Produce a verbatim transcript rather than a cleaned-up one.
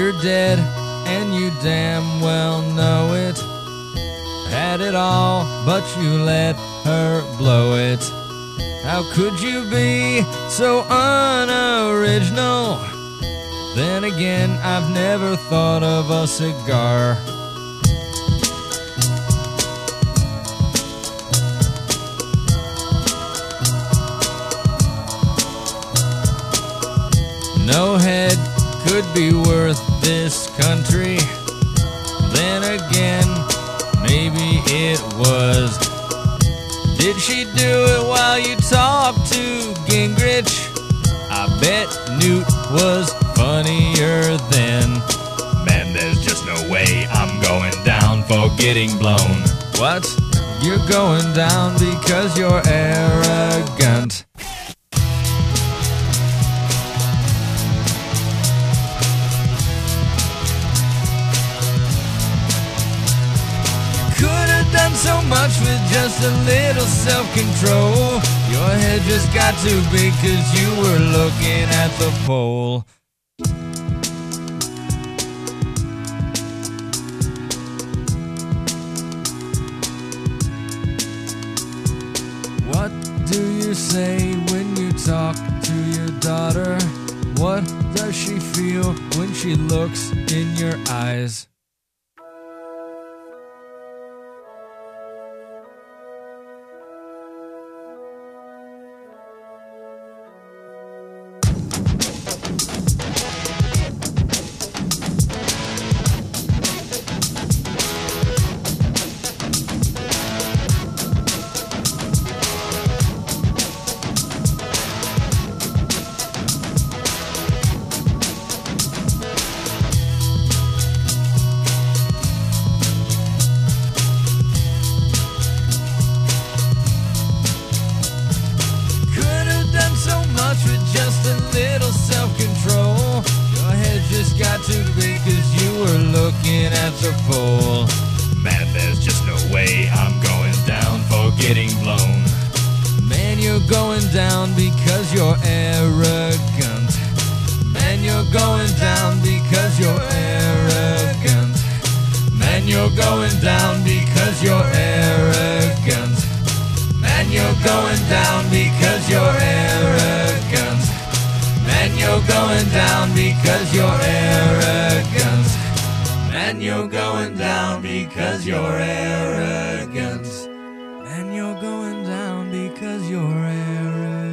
You're dead, and you damn well know it. Had it all, but you let her blow it. How could you be so unoriginal? Then again, I've never thought of a cigar. No head could be worth this country. Then again, maybe it was. Did she do it while you talked to Gingrich? I bet Newt was funnier then. Man, there's just no way I'm going down for getting blown. What? You're going down because you're arrogant. Done so much with just a little self-control. Your head just got too big cause you were looking at the pole. What do you say when you talk to your daughter? What does she feel when she looks in your eyes? Too big cause you were looking at the pole. Man, there's just no way I'm going down for getting blown. Man, you're going down because you're arrogant. Man, you're going down because you're arrogant. Man, you're going down because you're arrogant. Man, you're going down because you're arrogant. Man, you're going down because you're arrogant. Man, you're going down because you're arrogant. Man, you're going down because you're arrogant.